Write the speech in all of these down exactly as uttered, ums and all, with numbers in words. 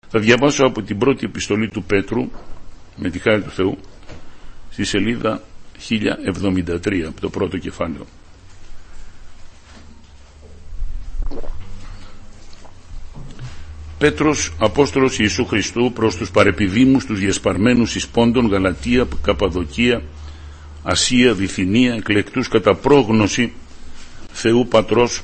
Θα διαβάσω από την πρώτη επιστολή του Πέτρου, με τη χάρη του Θεού, στη σελίδα χίλια εβδομήντα τρία, από το πρώτο κεφάλαιο. Πέτρος, Απόστολος Ιησού Χριστού, προς τους παρεπιδήμους, τους διασπαρμένους εις Πόντων, Γαλατία, Καπαδοκία, Ασία, Βυθινία, εκλεκτούς κατά πρόγνωση Θεού Πατρός,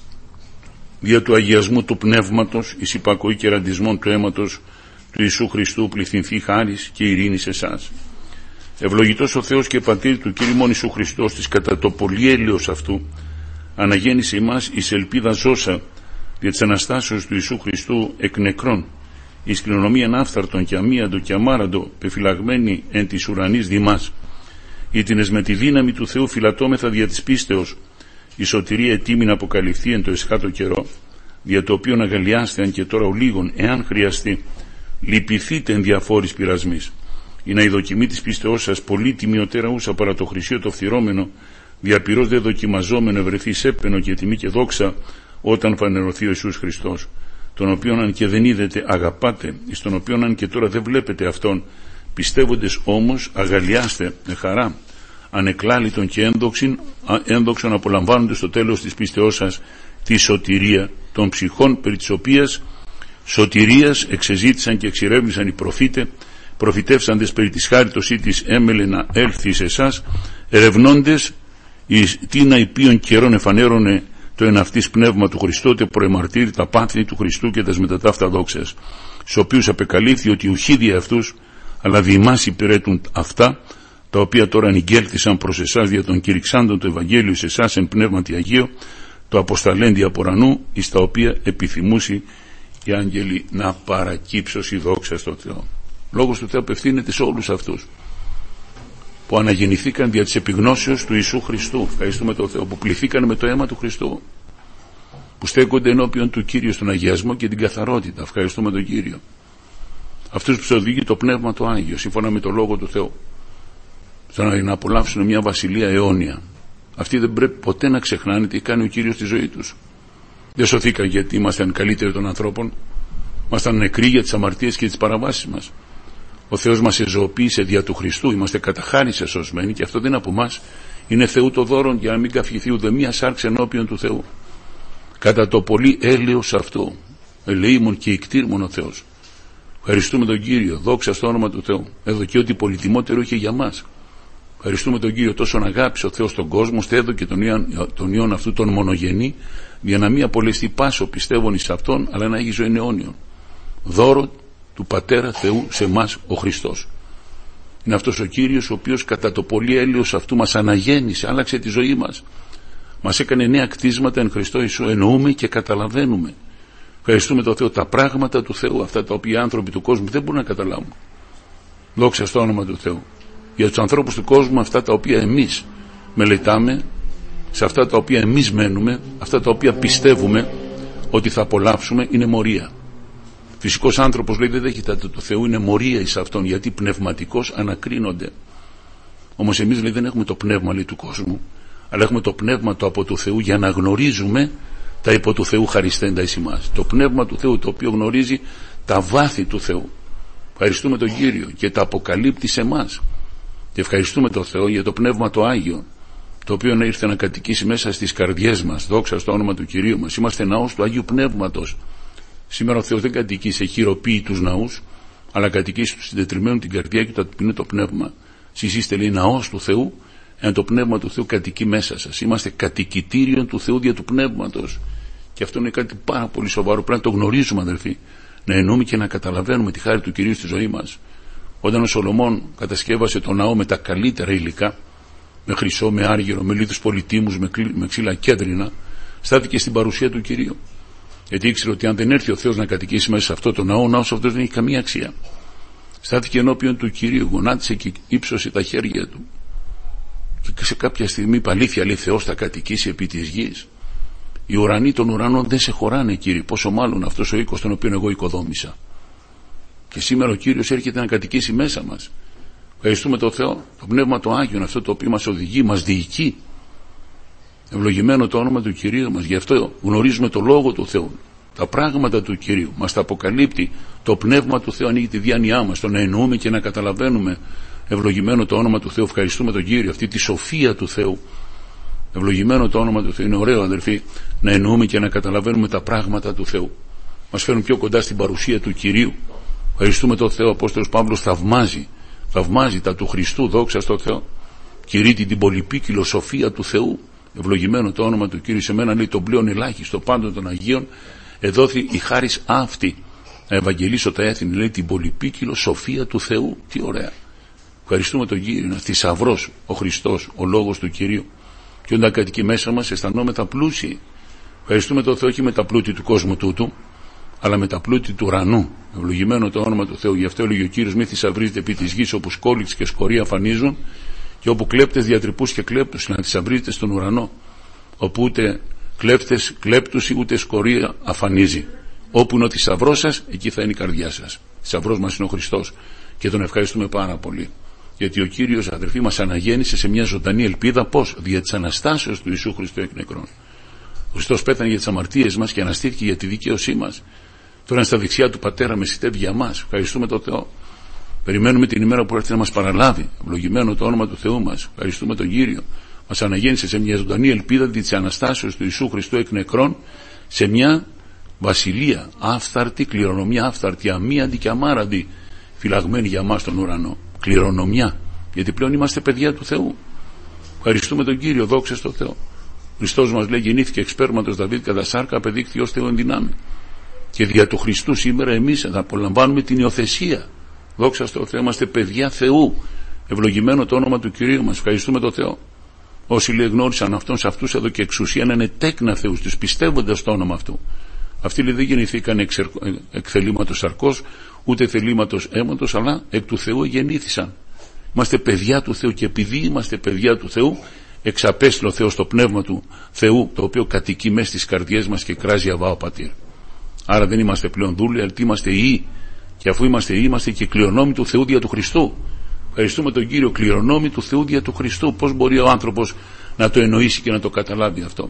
δια του αγιασμού του πνεύματος, εις υπακοή και ραντισμόν του αίματος του Ιησού Χριστού, πληθυνθεί χάρις και ειρήνη σε εσάς. Ευλογητός ο Θεός και Πατήρ του Κύριου μόνου Ιησού Χριστός, της κατά το πολυέλεος αυτού αναγέννησε ημάς εις ελπίδα ζώσα δια της Αναστάσεως του Ιησού Χριστού εκ νεκρών, εις κληρονομίαν άφθαρτον και αμίαντο και αμάραντο πεφυλαγμένη εν της ουρανής δημάς, ήτινες με τη δύναμη του Θεού φυλατώμεθα δια της πίστεως, η σωτηρία ετοίμη να αποκαλυφθεί εν το εσχάτο καιρό, δια το οποίον αγαλιάστε αν και τώρα ο λίγον, εάν χρειαστεί, λυπηθείτε εν διαφόρης πειρασμής, ή να η δοκιμή της πίστεώς σας πολύ τιμιωτέρα ούσα παρά το χρυσίο το φθυρώμενο, διαπυρός δε δοκιμαζόμενο ευρεθεί σέπαινο και τιμή και δόξα, όταν φανερωθεί ο Ιησούς Χριστός, τον οποίον αν και δεν είδετε αγαπάτε, εις τον οποίον αν και τώρα δεν βλέπετε αυτόν, πιστεύοντες όμως αγαλιάστε με χαρά, ανεκλάλητον και ένδοξην, ένδοξον απολαμβάνοντας στο τέλος της πίστεώς σας τη σωτηρία των ψυχών, περί της οποίας σωτηρίας εξεζήτησαν και εξηρεύνησαν οι προφήτε, προφητεύσαντες περί της χάριτος ή της έμελε να έλθει σε εσάς, ερευνώντες εις τίνα υπείων καιρών εφανέρωνε το εν αυτής πνεύμα του Χριστού, τε προεμαρτύρει τα πάθη του Χριστού και τας μεταταύτα δόξες, στους οποίους απεκαλύφθη ότι ουχή δια αυτούς, αλλά διημάς υπηρέτουν αυτά, τα οποία τώρα ανηγγέλθησαν προς εσάς δια των κηρυξάντων του Ευαγγέλιου σε εσάς εν πνεύματι Αγίο, το αποσταλέντι από ουρανού, εις τα οποία επιθυμούσι οι άγγελοι να παρακύψωσι δόξα στο Θεό. Λόγος του Θεού απευθύνεται σε όλους αυτούς που αναγεννηθήκαν δια της επιγνώσεως του Ιησού Χριστού. Ευχαριστούμε τον Θεό που πληθήκαν με το αίμα του Χριστού, που στέκονται ενώπιον του Κύριου στον αγιασμό και την καθαρότητα. Ευχαριστούμε τον Κύριο. Αυτούς που σε οδηγεί το Πνεύμα το Άγιο σύμφωνα με το Λόγο του Θεού, στο να απολαύσουν μια βασιλεία αιώνια. Αυτοί δεν πρέπει ποτέ να ξεχνάνε τι κάνει ο Κύριος στη ζωή τους. Δεν σωθήκαν γιατί ήμασταν καλύτεροι των ανθρώπων, ήμασταν νεκροί για τις αμαρτίες και τις παραβάσεις μας. Ο Θεός μας εζωοποίησε δια του Χριστού, είμαστε κατά χάρις εσωσμένοι, και αυτό δεν είναι από εμάς, είναι Θεού το δώρον, για να μην καυχηθεί ούτε μία σάρξη ενώπιον του Θεού. Κατά το πολύ έλεος αυτό, ελεήμων και ικτήρμων ο Θεός. Ευχαριστούμε τον Κύριο, δόξα στο όνομα του Θεού. Έδωκε ό,τι πολυτιμότερο είχε για μας. Ευχαριστούμε τον Κύριο, τόσο αγάπησε ο Θεός τον κόσμο, έδωκε τον Υιόν, τον Υιόν αυτού τον μονογενή, για να μην απολεστεί πάσο πιστεύων εις αυτόν, αλλά να έχει ζωή αιώνιον. Δώρο του Πατέρα Θεού σε εμάς ο Χριστός. Είναι αυτός ο Κύριος ο οποίος κατά το πολύ έλεος αυτού μας αναγέννησε, άλλαξε τη ζωή μας, μας έκανε νέα κτίσματα εν Χριστώ Ιησού, εννοούμε και καταλαβαίνουμε. Ευχαριστούμε τον Θεό, τα πράγματα του Θεού, αυτά τα οποία οι άνθρωποι του κόσμου δεν μπορούν να καταλάβουν. Δόξα στο όνομα του Θεού. Για τους ανθρώπους του κόσμου, αυτά τα οποία εμείς μελετάμε, σε αυτά τα οποία εμείς μένουμε, αυτά τα οποία πιστεύουμε ότι θα απολαύσουμε, είναι μορία. Φυσικός άνθρωπος, λέει, δεν δέχεται του Θεού, είναι μορία εις αυτόν, γιατί πνευματικός ανακρίνονται. Όμως εμείς, λέει, δεν έχουμε το πνεύμα, λέει, του κόσμου, αλλά έχουμε το πνεύμα το από του Θεού, για να γνωρίζουμε τα υπό του Θεού χαριστέντα εις εμάς. Το πνεύμα του Θεού, το οποίο γνωρίζει τα βάθη του Θεού. Ευχαριστούμε τον Κύριο και τα αποκαλύπτει σε εμάς. Και ευχαριστούμε τον Θεό για το πνεύμα το Άγιο, το οποίο ήρθε να κατοικήσει μέσα στις καρδιές μας. Δόξα στο όνομα του Κυρίου μας. Είμαστε ναός του Αγίου Πνεύματος. Σήμερα ο Θεός δεν κατοικεί σε χειροποίητους ναούς, αλλά κατοικεί στους συντετριμμένους την καρδιά και το ταπεινό το πνεύμα. Εσείς είστε, λέει, ναός του Θεού, εάν το πνεύμα του Θεού κατοικεί μέσα σας. Είμαστε κατοικητήριον του Θεού δια του πνεύματος. Και αυτό είναι κάτι πάρα πολύ σοβαρό. Πρέπει να το γνωρίζουμε, αδελφοί. Να εννοούμε και να καταλαβαίνουμε τη χάρη του Κυρίου στη ζωή μας. Όταν ο Σολομών κατασκεύασε το ναό με τα καλύτερα υλικά, με χρυσό, με άργυρο, με λίθους πολυτίμους, με, με ξύλα κέντρινα, στάθηκε στην παρουσία του Κυρίου. Γιατί ήξερε ότι αν δεν έρθει ο Θεός να κατοικήσει μέσα σε αυτό το ναό, ο ναός αυτός δεν έχει καμία αξία. Στάθηκε ενώπιον του Κυρίου, γονάτισε και ύψωσε τα χέρια του. Και σε κάποια στιγμή, παλήθεια, λέει, Θεός θα κατοικήσει επί της γης. Οι ουρανοί των ουρανών δεν σε χωράνε, Κύριε, πόσο μάλλον αυτός ο οίκος τον οποίο εγώ οικοδόμησα. Και σήμερα ο Κύριος έρχεται να κατοικήσει μέσα μας. Ευχαριστούμε τον Θεό, το Πνεύμα το Άγιο, αυτό το οποίο μας οδηγεί, μας διοικεί. Ευλογημένο το όνομα του Κυρίου μας. Γι' αυτό γνωρίζουμε το Λόγο του Θεού. Τα πράγματα του Κυρίου μας τα αποκαλύπτει το Πνεύμα του Θεού, ανοίγει τη διάνοιά μας, το να εννοούμε και να καταλαβαίνουμε. Ευλογημένο το όνομα του Θεού, ευχαριστούμε τον Κύριο, αυτή τη σοφία του Θεού. Ευλογημένο το όνομα του Θεού. Είναι ωραίο, αδελφοί, να εννοούμε και να καταλαβαίνουμε τα πράγματα του Θεού. Μας φέρνουν πιο κοντά στην παρουσία του Κυρίου. Ευχαριστούμε τον Θεό. Ο Απόστολος Παύλος θαυμάζει, θαυμάζει τα του Χριστού, δόξα στο Θεό. Κηρύττει την πολυπίκυλο σοφία του Θεού. Ευλογημένο το όνομα του Κύριου. Σε μένα, λέει, τον πλέον ελάχιστο πάντων των Αγίων εδόθη η χάρις αυτή να ευαγγελίσω τα έθνη, λέει, την πολυπίκυλο σοφία του Θεού. Τι ωραία. Ευχαριστούμε τον Κύριο. Είναι θησαυρός ο Χριστός, ο λόγος του Κυρίου. Και όταν κατοικεί μέσα μας αισθανόμεθα πλούσιοι. Ευχαριστούμε τον Θεό όχι με τα πλούτη του κόσμου τούτου, αλλά με τα πλούτη του ουρανού. Ευλογημένο το όνομα του Θεού. Γι' αυτό έλεγε ο Κύριος: μη θησαυρίζετε επί της γης, όπου σκόλιξ και σκορία αφανίζουν, και όπου κλέπτες διατρυπούς και κλέπτους, να θησαυρίζετε στον ουρανό, όπου ούτε κλέπτες κλέπτους ούτε σκορία αφανίζει. Όπου είναι ο θησαυρός σας, εκεί θα είναι η καρδιά σας. Θησαυρός μας είναι ο Χριστός, και τον ευχαριστούμε πάρα πολύ. Γιατί ο Κύριος, αδερφοί, μας αναγέννησε σε μια ζωντανή ελπίδα. Πώς? Δια της Αναστάσεως του Ιησού Χριστού εκ νεκρών. Ο Χριστός πέθανε για τις αμαρτίες μας και αναστήθηκε για τη δικαίωσή μας. Τώρα είναι στα δεξιά του Πατέρα, μεσητεύει για μας. Ευχαριστούμε τον Θεό. Περιμένουμε την ημέρα που έρθει να μας παραλάβει. Ευλογημένο το όνομα του Θεού μας. Ευχαριστούμε τον Κύριο. Μας αναγέννησε σε μια ζωντανή ελπίδα δια της Αναστάσεως του Ιησού Χριστού εκ νεκρών, σε μια βασιλεία άφθαρτη, κληρονομιά άφθαρτη, αμίαντη και αμάραντη, φυλαγμένη για μας στον ουρανό. Κληρονομιά, γιατί πλέον είμαστε παιδιά του Θεού. Ευχαριστούμε τον Κύριο, δόξα στο Θεό. Ο Χριστός μας λέει: γεννήθηκε εξ σπέρματος Δαβίδ κατά σάρκα, απεδείχθη ως Θεό εν δυνάμει. Και δια του Χριστού σήμερα εμείς θα απολαμβάνουμε την υιοθεσία. Δόξα στο Θεό, είμαστε παιδιά Θεού. Ευλογημένο το όνομα του Κυρίου μας. Ευχαριστούμε τον Θεό. Όσοι, λέει, γνώρισαν αυτόν, σε αυτούς εδώ και εξουσία να είναι τέκνα Θεούς, τους πιστεύοντας το όνομα αυτού. Αυτοί, λέει, δεν γεννηθήκαν εξ εκ θελήματος σαρκός, ούτε θελήματος αίματος, αλλά εκ του Θεού γεννήθησαν. Είμαστε παιδιά του Θεού, και επειδή είμαστε παιδιά του Θεού, εξαπέστειλε ο Θεός το πνεύμα του Θεού, το οποίο κατοικεί μέσα στις καρδιές μας και κράζει Αβά ο Πατήρ. Άρα δεν είμαστε πλέον δούλοι, αλλά είμαστε ιοί. Και αφού είμαστε ιοί, είμαστε και κληρονόμοι του Θεού δια του Χριστού. Ευχαριστούμε τον Κύριο, κληρονόμοι του Θεού δια του Χριστού. Πώς μπορεί ο άνθρωπος να το εννοήσει και να το καταλάβει αυτό?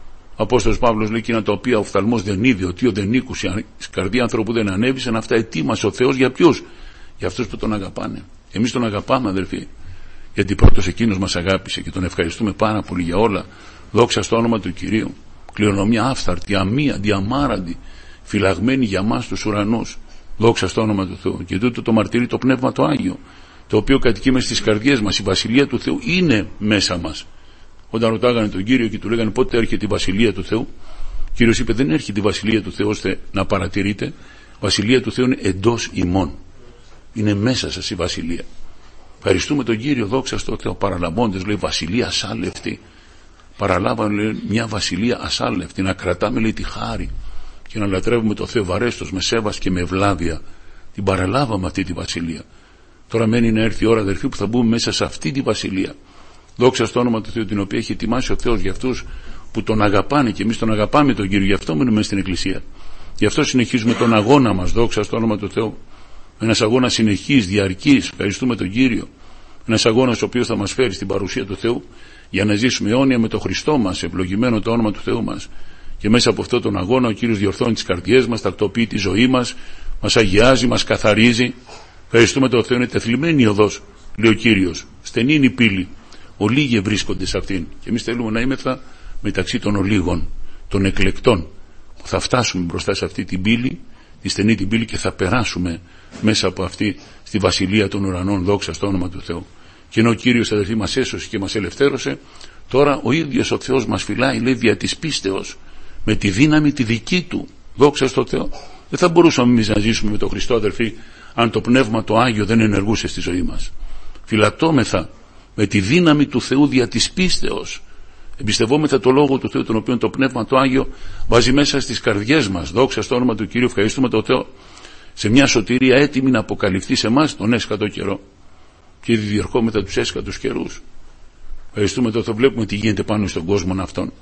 Ο Απόστολος Παύλος λέει: εκείνα τα οποία ο οφθαλμός δεν είδε, ο θείο δεν ήκουσε, η καρδία ανθρώπου δεν ανέβησαν, αυτά ετοίμασε ο Θεός για ποιους? Για αυτούς που τον αγαπάνε. Εμείς τον αγαπάμε, αδερφοί, γιατί πρώτος εκείνος μας αγάπησε, και τον ευχαριστούμε πάρα πολύ για όλα. Δόξα στο όνομα του Κυρίου. Κληρονομιά άφθαρτη, αμίαντη, αμάραντη, φυλαγμένη για μας τους ουρανούς. Δόξα στο όνομα του Θεού. Και τούτο το μαρτύρει το Πνεύμα το Άγιο, το οποίο κατοικεί μες στις καρδιές μας. Η βασιλεία του Θεού είναι μέσα μας. Όταν ρωτάγανε τον Κύριο και του λέγανε πότε έρχεται η βασιλεία του Θεού, ο Κύριος είπε: δεν έρχεται η βασιλεία του Θεού ώστε να παρατηρείτε. Η βασιλεία του Θεού είναι εντός ημών. Είναι μέσα σας η βασιλεία. Ευχαριστούμε τον Κύριο, δόξα στο Θεό. Παραλαμβώντες, λέει, βασιλεία ασάλευτη. Παραλάβαμε, λέει, μια βασιλεία ασάλευτη. Να κρατάμε, λέει, τη χάρη και να λατρεύουμε το Θεό βαρέστος με σέβας και με ευλάβεια. Την παραλάβαμε αυτή τη βασιλεία. Τώρα μένει να έρθει η ώρα, αδερφοί, που θα μπούμε μέσα σε αυτή τη βασιλεία. Δόξα στο όνομα του Θεού, την οποία έχει ετοιμάσει ο Θεός για αυτούς που τον αγαπάνε, και εμείς τον αγαπάμε τον Κύριο. Γι' αυτό μένουμε στην Εκκλησία. Γι' αυτό συνεχίζουμε τον αγώνα μας. Δόξα στο όνομα του Θεού. Ένας αγώνας συνεχής, διαρκής. Ευχαριστούμε τον Κύριο. Ένας αγώνας ο οποίος θα μας φέρει στην παρουσία του Θεού για να ζήσουμε αιώνια με τον Χριστό μας. Ευλογημένο το όνομα του Θεού μας. Και μέσα από αυτόν τον αγώνα ο Κύριος διορθώνει τις καρδιές μας, τακτοποιεί τη ζωή μας, μας αγιάζει, μας καθαρίζει. Ευχαριστούμε τον Θεό. Είναι τεθλιμμένη η οδός, λέει ο Κύριος. Στενή είναι η πύλη. Ολίγοι βρίσκονται σε αυτήν. Και εμείς θέλουμε να είμεθα μεταξύ των ολίγων, των εκλεκτών, που θα φτάσουμε μπροστά σε αυτή την πύλη, τη στενή την πύλη, και θα περάσουμε μέσα από αυτή στη βασιλεία των ουρανών. Δόξα στο όνομα του Θεού. Και ενώ ο Κύριος, αδελφοί, μας έσωσε και μας ελευθέρωσε, τώρα ο ίδιος ο Θεός μας φυλάει, λέει, δια της πίστεως, με τη δύναμη τη δική του. Δόξα στο Θεό. Δεν θα μπορούσαμε εμείς να ζήσουμε με τον Χριστό, αδελφοί, αν το Πνεύμα το Άγιο δεν ενεργούσε στη ζωή μας. Φυλατώμεθα με τη δύναμη του Θεού δια της πίστεως. Εμπιστευόμεθα το Λόγο του Θεού, τον οποίο το Πνεύμα το Άγιο βάζει μέσα στις καρδιές μας. Δόξα στο όνομα του Κύριου. Ευχαριστούμε τον Θεό. Σε μια σωτηρία έτοιμη να αποκαλυφθεί σε εμάς τον έσκατο καιρό. Και ήδη διερχόμεθα τους έσκατους καιρούς. Ευχαριστούμε τον Θεό. Βλέπουμε τι γίνεται πάνω στον κόσμο αυτόν.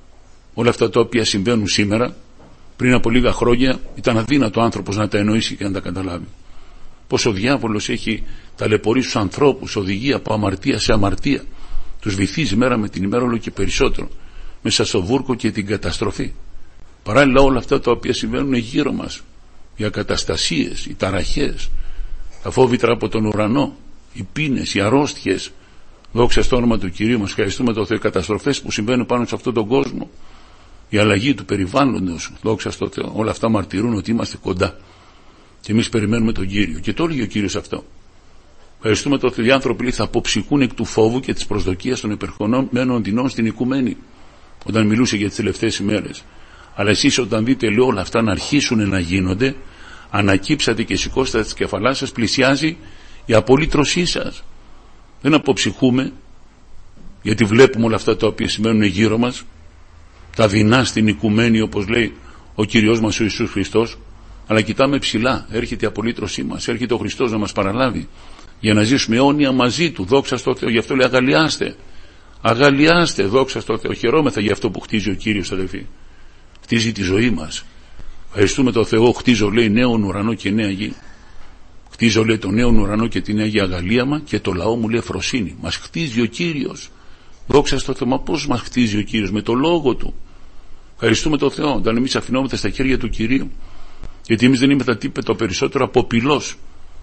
Όλα αυτά τα οποία συμβαίνουν σήμερα, πριν από λίγα χρόνια ήταν αδύνατο ο άνθρωπος να τα εννοήσει και να τα καταλάβει. Πως ο διάβολος έχει ταλαιπωρήσει τους ανθρώπους, οδηγεί από αμαρτία σε αμαρτία. Τους βυθίζει μέρα με την ημέρα όλο και περισσότερο μέσα στο βούρκο και την καταστροφή. Παράλληλα όλα αυτά τα οποία συμβαίνουν γύρω μας, οι ακαταστασίες, οι ταραχές, τα φόβητρα από τον ουρανό, οι πείνες, οι αρρώστιες, δόξα στο όνομα του Κυρίου μας, ευχαριστούμε το Θεό, οι καταστροφές που συμβαίνουν πάνω σε αυτόν τον κόσμο, η αλλαγή του περιβάλλοντος, δόξα στο Θεό, όλα αυτά μαρτυρούν ότι είμαστε κοντά και εμείς περιμένουμε τον Κύριο. Και το έλεγε ο Κύριος αυτό. Ευχαριστούμε το Θεό, οι άνθρωποι θα αποψυχούν εκ του φόβου και της προσδοκίας των επερχομένων δεινών στην οικουμένη, όταν μιλούσε για τις τελευταίες ημέρες. Αλλά εσείς όταν δείτε, λέω, όλα αυτά να αρχίσουν να γίνονται, ανακύψατε και σηκώσατε τις κεφαλάς σας, πλησιάζει η απολύτρωσή σας. Δεν αποψυχούμε, γιατί βλέπουμε όλα αυτά τα οποία σημαίνουν γύρω μας, τα δεινά στην οικουμένη, όπως λέει ο Κύριος μας ο Ιησούς Χριστός, αλλά κοιτάμε ψηλά, έρχεται η απολύτρωσή μας, έρχεται ο Χριστός να μας παραλάβει για να ζήσουμε αιώνια μαζί Του, δόξα στο Θεό. Γι' αυτό λέει αγαλιάστε, αγαλιάστε, δόξα στο Θεό. Χαιρόμεθα για αυτό που χτίζει ο Κύριος, αδελφοί. Χτίζει τη ζωή μας. Ευχαριστούμε τον Θεό. Χτίζω, λέει, νέον ουρανό και νέα γη. Χτίζω, λέει, τον νέον ουρανό και τη νέα γη αγαλίαμα, και το λαό μου, λέει, φροσύνη. Μας χτίζει ο Κύριος. Δόξα στο Θεό. Μα πώς μας χτίζει ο Κύριος? Με το λόγο Του. Ευχαριστούμε τον Θεό όταν εμείς αφινόμαστε στα χέρια του Κυρίου. Γιατί εμείς δεν είμαστε τίποτα περισσότερο από πυλός.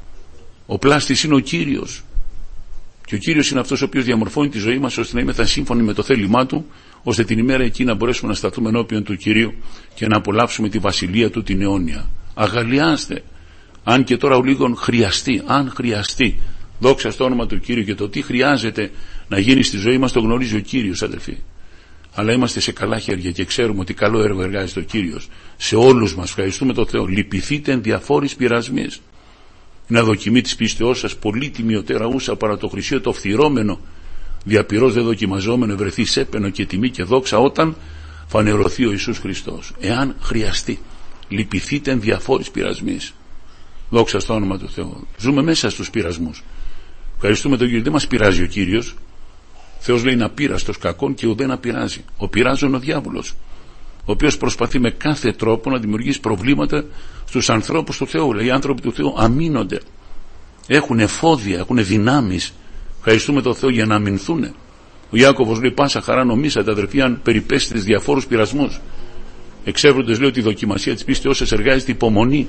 Ο πλάστης είναι ο Κύριος. Και ο Κύριος είναι αυτός ο οποίος διαμορφώνει τη ζωή μας ώστε να είμαστε σύμφωνοι με το θέλημά Του, ώστε την ημέρα εκεί να μπορέσουμε να σταθούμε ενώπιον του Κυρίου και να απολαύσουμε τη βασιλεία Του την αιώνια. Αγαλιάστε. Αν και τώρα ο λίγον χρειαστεί, αν χρειαστεί, δόξα στο όνομα του Κύριου, και το τι χρειάζεται να γίνει στη ζωή μας το γνωρίζει ο Κύριος, αδελφοί. Αλλά είμαστε σε καλά χέρια και ξέρουμε ότι καλό έργο εργάζεται ο Κύριος σε όλους μας. Ευχαριστούμε τον Θεό. Λυπηθείτε εν διαφόρης πειρασμής. Είναι δοκιμή της πίστεώς σας, πολύ τιμιωτέρα ούσα παρά το χρυσίο το φθυρώμενο, διαπυρός δε δοκιμαζόμενο, βρεθεί σέπαινο και τιμή και δόξα όταν φανερωθεί ο Ιησούς Χριστός. Εάν χρειαστεί, λυπηθείτε εν διαφόρης πειρασμής. Δόξα στο όνομα του Θεού. Ζούμε μέσα στους πειρασμούς. Ευχαριστούμε τον Κύριο. Δεν μας πειράζει ο Κύριος. Θεός λέει να πείραστος κακόν και ουδέ να πειράζει. Ο πειράζων ο διάβολος, ο οποίος προσπαθεί με κάθε τρόπο να δημιουργήσει προβλήματα στους ανθρώπους του Θεού. Λέει, οι άνθρωποι του Θεού αμήνονται. Έχουν εφόδια, έχουν δυνάμεις. Ευχαριστούμε τον Θεό για να αμυνθούν. Ο Ιάκωβος λέει, πάσα χαρά νομίσατε, αδερφοί, αν περιπέσετε διαφόρους πειρασμούς. Εξεύροντες, λέει, ότι η δοκιμασία της πίστεως σας εργάζεται υπομονή.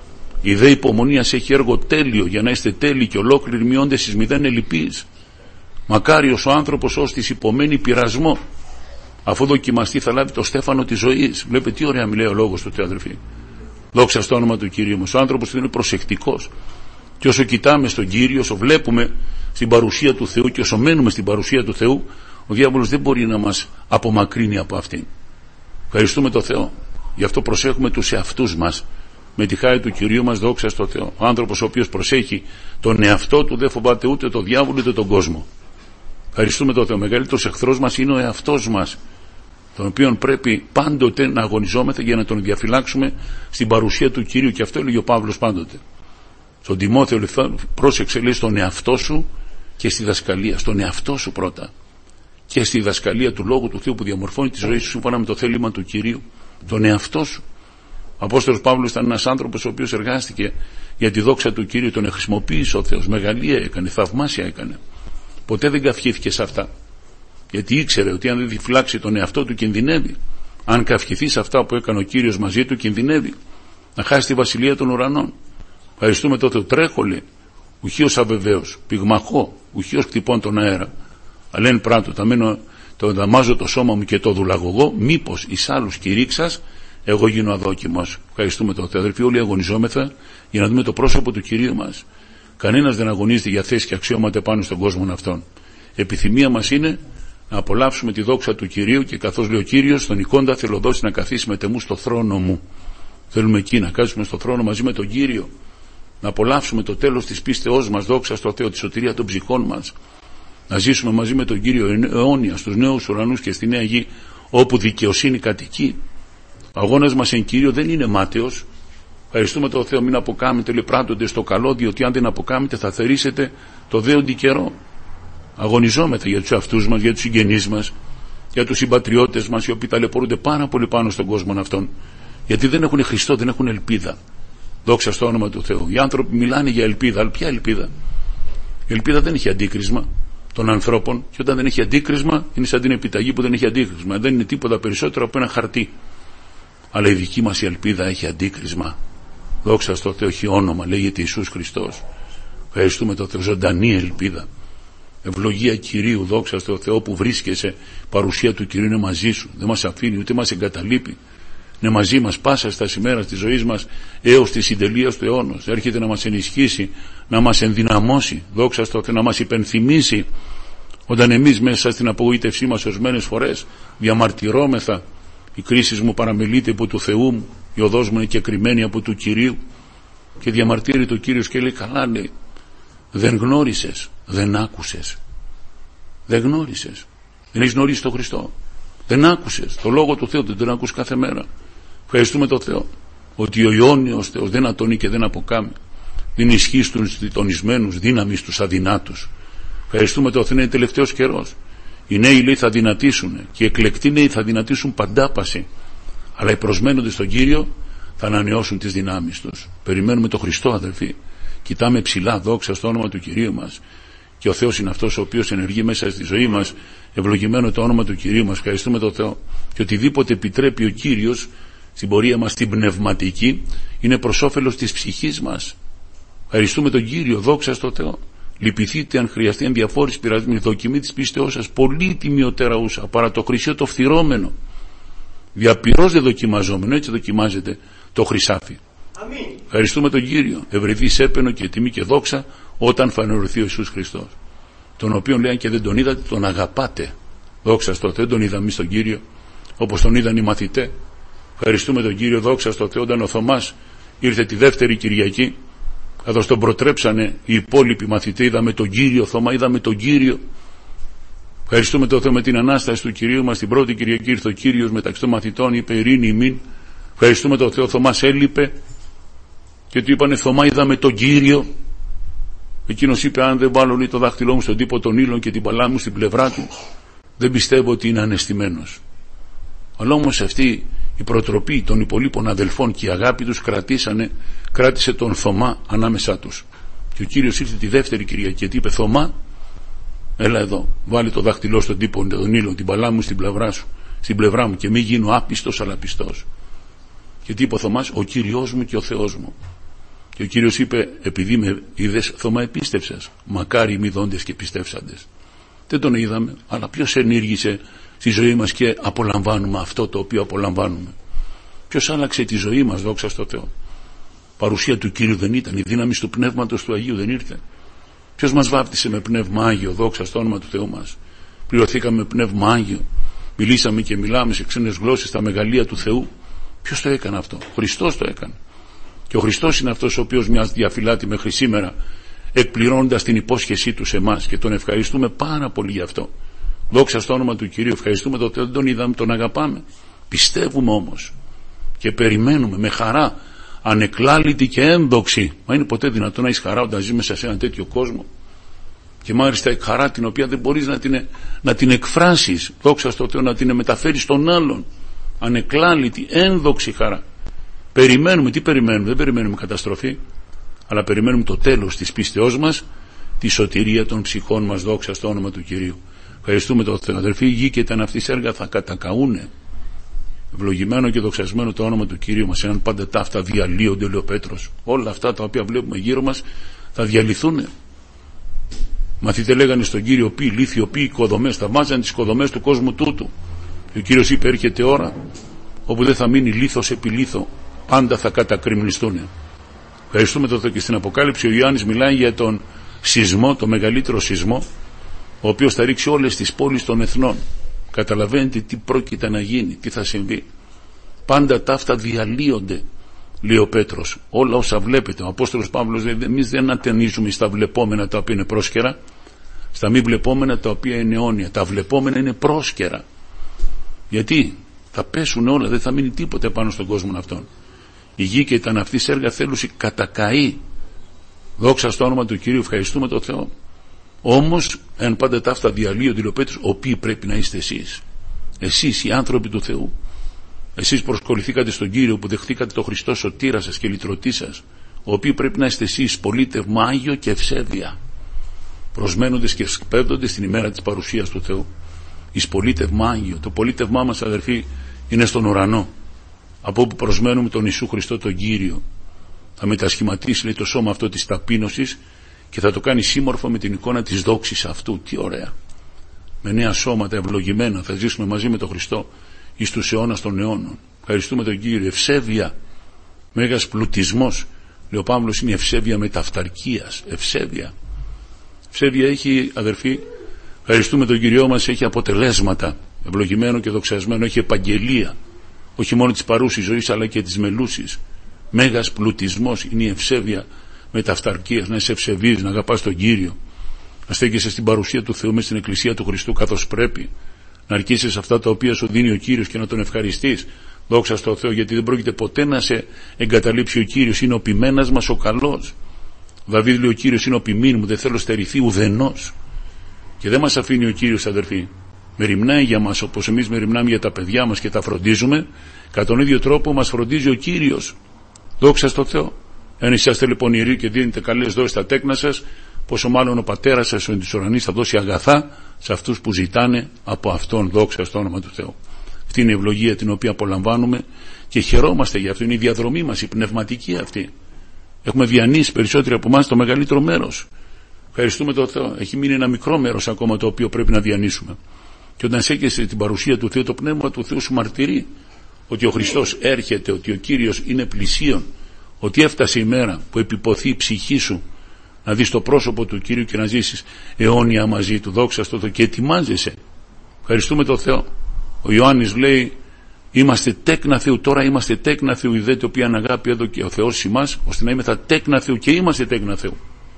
Η δε υπομονία σε έχει έργο τέλειο, για να είστε τέλειοι και ολόκληροι, μειώντες εις μηδέν ελλειπείς. Μακάριος ο άνθρωπος ως της υπομένει πειρασμό, αφού δοκιμαστεί θα λάβει το στέφανο της ζωής. Βλέπετε τι ωραία μιλάει ο λόγος του Θεού, αδελφοί. Δόξα στο όνομα του Κυρίου μας. Ο άνθρωπος είναι προσεκτικός. Και όσο κοιτάμε στον Κύριο, όσο βλέπουμε στην παρουσία του Θεού και όσο μένουμε στην παρουσία του Θεού, ο διάβολος δεν μπορεί να μας απομακρύνει από αυτήν. Ευχαριστούμε τον Θεό. Γι' αυτό προσέχουμε τους εαυτούς μας. Με τη χάρη του Κυρίου μας, δόξα στο Θεό. Ο άνθρωπος ο οποίος προσέχει τον εαυτό του δεν φοβάται ούτε τον διάβολο ούτε τον κόσμο. Ευχαριστούμε τον Θεό. Ο μεγαλύτερος εχθρός μας είναι ο εαυτός μας, τον οποίον πρέπει πάντοτε να αγωνιζόμεθα για να τον διαφυλάξουμε στην παρουσία του Κυρίου. Και αυτό έλεγε ο Παύλος πάντοτε. Στον Τιμόθεο, πρόσεξε, λέει, στον εαυτό σου και στη δασκαλία. Στον εαυτό σου πρώτα και στη δασκαλία του Λόγου του Θεού που διαμορφώνει τη ζωή σου σύμφωνα με το θέλημα του Κυρίου. Τον εαυτό σου. Ο Απόστολος Παύλος ήταν ένας άνθρωπος ο οποίος εργάστηκε για τη δόξα του Κυρίου. Τον χρησιμοποίησε ο Θεός. Μεγαλεία έκανε, θαυμάσια έκανε. Ποτέ δεν καυχήθηκε σε αυτά. Γιατί ήξερε ότι αν δεν διαφυλάξει τον εαυτό του κινδυνεύει. Αν καυχηθεί σε αυτά που έκανε ο Κύριος μαζί του, κινδυνεύει να χάσει τη βασιλεία των ουρανών. Ευχαριστούμε τότε. Τρέχολε, ουχίως αβεβαίως, πυγμαχώ, ουχίως χτυπών τον αέρα. Αλλά εν πράττω, τα μένω, το δαμάζω το σώμα μου και το δουλαγωγώ, μήπως εις άλλους κηρύξας, εγώ γίνω αδόκιμος. Ευχαριστούμε τότε. Αδερφοί, όλοι αγωνιζόμεθα για να δούμε το πρόσωπο του Κυρίου μας. Κανένας δεν αγωνίζεται για θέση και αξιώματα πάνω στον κόσμο αυτόν. Επιθυμία μας είναι να απολαύσουμε τη δόξα του Κυρίου και καθώς λέει ο Κύριος, στον εικόντα θέλω δώσει να καθίσει με τεμού στο θρόνο μου. Θέλουμε εκεί να κάτσουμε στο θρόνο μαζί με τον Κύριο, να απολαύσουμε το τέλος της πίστεώς μας, δόξα στο Θεό, τη σωτηρία των ψυχών μας, να ζήσουμε μαζί με τον Κύριο αιώνια στους νέους ουρανούς και στη νέα γη όπου δικαιοσύνη κατοικεί. Ο αγώνας μας εν Κύριο δεν είναι μάταιος. Ευχαριστούμε τον Θεό. Μην αποκάμετε, λέει, πράττονται στο καλό, διότι αν δεν αποκάμετε θα θερήσετε το δέοντι καιρό. Αγωνιζόμεθα για τους αυτούς μας, για τους συγγενείς μας, για τους συμπατριώτες μας, οι οποίοι ταλαιπωρούνται πάρα πολύ πάνω στον κόσμο αυτόν, γιατί δεν έχουν Χριστό, δεν έχουν ελπίδα. Δόξα στο όνομα του Θεού. Οι άνθρωποι μιλάνε για ελπίδα, αλλά ποια ελπίδα? Η ελπίδα δεν έχει αντίκρισμα των ανθρώπων, και όταν δεν έχει αντίκρισμα είναι σαν την επιταγή που δεν έχει αντίκρισμα. Δεν είναι τίποτα περισσότερο από ένα χαρτί. αλλά η δική μας ελπίδα έχει αντίκρισμα. Δόξα στο Θεό, έχει όνομα, λέγεται Ιησούς Χριστός. Ευχαριστούμε τον Θεό, ζωντανή ελπίδα. Ευλογία Κυρίου, δόξα στο Θεό που βρίσκεσαι, παρουσία του Κυρίου είναι μαζί σου, δεν μας αφήνει ούτε μας εγκαταλείπει. Είναι μαζί μας πάσα στα σημέρα της ζωής μας έως τη συντελεία του αιώνος. Έρχεται να μας ενισχύσει, να μας ενδυναμώσει, δόξα στο Θεό, να μας υπενθυμίσει όταν εμείς μέσα στην απογοήτευσή μας ορισμένες φορές διαμαρτυρόμεθα. Η κρίση μου παραμελείται από του Θεού μου, η οδός μου είναι κεκριμένη από του Κυρίου. Και διαμαρτύρει το Κύριος και λέει, καλά, λέει, δεν γνώρισες, δεν άκουσες. Δεν γνώρισες, δεν έχεις γνωρίσει τον Χριστό. Δεν άκουσες το Λόγο του Θεού, δεν τον ακούς κάθε μέρα. Ευχαριστούμε τον Θεό ότι ο αιώνιος Θεός δεν ατονεί και δεν αποκάμει. Δίνει ισχύ στους τονισμένους, δύναμη στους αδυνάτους. Ευχαριστούμε τον Θεό, είναι τελευταίος καιρός. Οι νέοι, λέει, θα δυνατήσουν και οι εκλεκτοί νέοι θα δυνατήσουν παντάπαση. Αλλά οι προσμένοντες στον Κύριο θα ανανεώσουν τις δυνάμεις τους. Περιμένουμε τον Χριστό, αδελφοί. Κοιτάμε ψηλά, δόξα στο όνομα του Κυρίου μας. Και ο Θεός είναι αυτός ο οποίος ενεργεί μέσα στη ζωή μας. Ευλογημένο το όνομα του Κυρίου μας. Ευχαριστούμε τον Θεό. Και οτιδήποτε επιτρέπει ο Κύριος στην πορεία μας την πνευματική είναι προς όφελος της ψυχής μας. Ευχαριστούμε τον Κύριο, δόξα στο Θεό. Λυπηθείτε αν χρειαστεί ενδιαφόρηση πειρασμή, δοκιμή της πίστεώς σας, πολύ τιμιότερα ούσα παρά το χρυσό το φθυρώμενο. Διαπυρός δεν δοκιμαζόμενο, έτσι δοκιμάζεται το χρυσάφι. Αμήν. Ευχαριστούμε τον Κύριο. Ευρεθεί σέπαινο και τιμή και δόξα όταν φανερωθεί ο Ιησούς Χριστός. Τον οποίον λέει, και δεν τον είδατε, τον αγαπάτε. Δόξα στο Θεό, τον είδαμε στον Κύριο, όπως τον είδαν οι μαθητές. Ευχαριστούμε τον Κύριο, δόξα στο Θεό, όταν ο Θωμάς ήρθε τη δεύτερη Κυριακή, καθώς τον προτρέψανε οι υπόλοιποι μαθητές, είδαμε τον Κύριο, Θωμά, είδαμε τον Κύριο. Ευχαριστούμε τον Θεό με την Ανάσταση του Κυρίου μας. Την πρώτη Κυριακή ήρθε ο Κύριος μεταξύ των μαθητών, είπε ειρήνη ημίν. Ευχαριστούμε τον Θεό, Θωμάς έλειπε και του είπανε, Θωμά, είδαμε τον Κύριο. Εκείνος είπε, αν δεν βάλω το δάχτυλό μου στον τύπο των ήλων και την παλάμη μου στην πλευρά του, δεν πιστεύω ότι είναι αναισθημένος. Αλλά όμως αυτή η προτροπή των υπολείπων αδελφών και η αγάπη τους κρατήσανε, κράτησε τον Θωμά ανάμεσά τους. Και ο Κύριος ήρθε τη δεύτερη Κυριακή και είπε, Θωμά, έλα εδώ, βάλε το δάχτυλό στον τύπο των ήλων, την παλάμη μου στην πλευρά σου, στην πλευρά μου, και μη γίνω άπιστος αλλά πιστός. Και τι είπε ο Θωμάς, ο Κύριος μου και ο Θεός μου. Και ο Κύριος είπε, επειδή με είδες, Θωμά, επίστευσες. Μακάρι μη δόντες και πιστεύσαντες. Δεν τον είδαμε, αλλά ποιος ενήργησε στη ζωή μας και απολαμβάνουμε αυτό το οποίο απολαμβάνουμε. Ποιος άλλαξε τη ζωή μας, δόξα στο Θεό. Παρουσία του Κύριου δεν ήταν, η δύναμη του Πνεύματος του Αγίου δεν ήρθε. Ποιος μας βάπτισε με Πνεύμα Άγιο, δόξα στο όνομα του Θεού μας. Πληρωθήκαμε με Πνεύμα Άγιο. Μιλήσαμε και μιλάμε σε ξένες γλώσσες στα μεγαλεία του Θεού. Ποιος το έκανε αυτό? Ο Χριστός το έκανε. Και ο Χριστός είναι αυτός ο οποίος μοιάζει διαφυλάται μέχρι σήμερα, εκπληρώνοντας την υπόσχεσή του σε εμάς, και τον ευχαριστούμε πάρα πολύ γι' αυτό. Δόξα στο όνομα του Κυρίου. Ευχαριστούμε τον Θεό, δεν τον είδαμε, τον αγαπάμε. Πιστεύουμε όμως και περιμένουμε με χαρά ανεκλάλητη και ένδοξη. Μα είναι ποτέ δυνατόν να έχεις χαρά όταν ζει μέσα σε έναν τέτοιο κόσμο? Και μάλιστα χαρά την οποία δεν μπορείς να την, να την εκφράσεις, δόξα στο Θεό, να την μεταφέρεις στον άλλον. Ανεκλάλητη, ένδοξη χαρά. Περιμένουμε, τι περιμένουμε? Δεν περιμένουμε καταστροφή, αλλά περιμένουμε το τέλος της πίστεώς μας, τη σωτηρία των ψυχών μας, δόξα στο όνομα του Κυρίου. Ευχαριστούμε τον Θεό. Αδελφοί, η γη και τα ναυτής έργα θα κατακαούνε. Ευλογημένο και δοξασμένο το όνομα του Κυρίου μας, εάν πάντα τα αυτά διαλύονται, λέει ο Πέτρος. Όλα αυτά τα οποία βλέπουμε γύρω μας θα διαλυθούν. Μαθητές λέγανε στον Κύριο, ποιοι λίθιο, ποιοι οικοδομές, θα βάζαν τις οικοδομές του κόσμου τούτου. Και ο Κύριος είπε, έρχεται ώρα όπου δεν θα μείνει λίθος επί λίθο, πάντα θα κατακριμνιστούν. Ευχαριστούμε τον Θεό. Και στην Αποκάλυψη ο Ιωάννης μιλάει για τον σεισμό, το μεγαλύτερο σεισμό, ο οποίος θα ρίξει όλες τις πόλεις των εθνών. Καταλαβαίνετε τι πρόκειται να γίνει, τι θα συμβεί. Πάντα τα αυτά διαλύονται, λέει ο Πέτρος. Όλα όσα βλέπετε, ο Απόστολος Παύλος λέει, εμείς δεν ατενίζουμε στα βλεπόμενα τα οποία είναι πρόσκαιρα, στα μη βλεπόμενα τα οποία είναι αιώνια. Τα βλεπόμενα είναι πρόσκαιρα. Γιατί θα πέσουν όλα, δεν θα μείνει τίποτε πάνω στον κόσμο αυτόν. Η γη και τα ναυτής έργα θέλουσι κατακαεί. Δόξα στο όνομα του Κυρίου. Ευχαριστούμε τον Θεό. Όμως, εάν πάντα τα αυτά διαλύονται, λέει ο Πέτρος, οποίοι πρέπει να είστε εσείς? Εσείς οι άνθρωποι του Θεού. Εσείς προσκοληθήκατε στον Κύριο, που δεχτήκατε τον Χριστό σωτήρα σας και λυτρωτή σας. Ο οποίοι πρέπει να είστε εσείς, πολίτευμα Άγιο και ευσέβεια, προσμένοντες και σκπεύδοντες στην ημέρα της παρουσίας του Θεού. Εις πολίτευμα Άγιο. Το πολίτευμά μας, αδερφοί, είναι στον ουρανό. από όπου προσμένουμε τον Ιησού Χριστό τον Κύριο. Θα μετασχηματίσει, λέει, το σώμα αυτό της ταπείνωσης και θα το κάνει σύμμορφο με την εικόνα της δόξης αυτού. Τι ωραία! Με νέα σώματα ευλογημένα θα ζήσουμε μαζί με τον Χριστό εις τους αιώνας των αιώνων. Ευχαριστούμε τον Κύριο. Ευσέβεια, μέγας πλουτισμός, λέει ο Παύλος, είναι ευσέβεια μεταυταρκίας. Ευσέβεια. Ευσέβεια έχει, αδερφοί, ευχαριστούμε τον Κυριό μας, έχει αποτελέσματα. Ευλογημένο και δοξασμένο, έχει επαγγελία. Όχι μόνο της παρούσης ζωής αλλά και της μελούσης. Μέγας πλουτισμός είναι η ευσέβεια μεταυταρκίας. Να είσαι ευσεβής, να αγαπάς τον Κύριο, να στέκεσαι στην παρουσία του Θεού μες στην Εκκλησία του Χριστού καθώς πρέπει, να αρκείσαι αυτά τα οποία σου δίνει ο Κύριος και να τον ευχαριστείς. Δόξα στο Θεό, γιατί δεν πρόκειται ποτέ να σε εγκαταλείψει ο Κύριος. Είναι ο ποιμένας μας ο καλός. Δαβίδ λέει, ο Κύριος είναι ο ποιμήν μου, δεν θέλω στερηθεί ουδενός. Και δεν μας αφήνει ο Κύριος, αδερφοί. Μεριμνάει για μας όπως εμείς μεριμνάμε για τα παιδιά μας και τα φροντίζουμε. Κατά τον ίδιο τρόπο μας φροντίζει ο Κύριος. Δόξα στο Θεό. Εάν είσαστε λοιπόν ιεροί και δίνετε καλές δόσεις στα τέκνα σας, πόσο μάλλον ο Πατέρας σας ο εν της ουρανής θα δώσει αγαθά σε αυτούς που ζητάνε από Αυτόν. Δόξα στο όνομα του Θεού. Αυτή είναι η ευλογία την οποία απολαμβάνουμε και χαιρόμαστε για αυτό. Είναι η διαδρομή μας, η πνευματική αυτή. Έχουμε διανύσει περισσότεροι από εμάς το μεγαλύτερο μέρος. Ευχαριστούμε τον Θεό. Έχει μείνει ένα μικρό μέρος ακόμα το οποίο πρέπει να διανύσουμε. Και όταν σέκεσαι την παρουσία του Θεού, το πνεύμα του Θεού σου μαρτυρεί ότι ο Χριστός έρχεται, ότι ο Κύριος είναι πλησίον, ότι έφτασε η μέρα που επιποθεί η ψυχή σου να δεις το πρόσωπο του Κύριου και να ζήσεις αιώνια μαζί του. Δόξα στο Θεό, και ετοιμάζεσαι. Ευχαριστούμε τον Θεό. Ο Ιωάννης λέει, είμαστε τέκνα Θεού. Τώρα είμαστε τέκνα Θεού, ιδέτε οποία αγάπη εδώ και ο Θεός ημάς, ώστε να είμαστε τέκνα Θεού, και είμαστε τέκνα Θεού.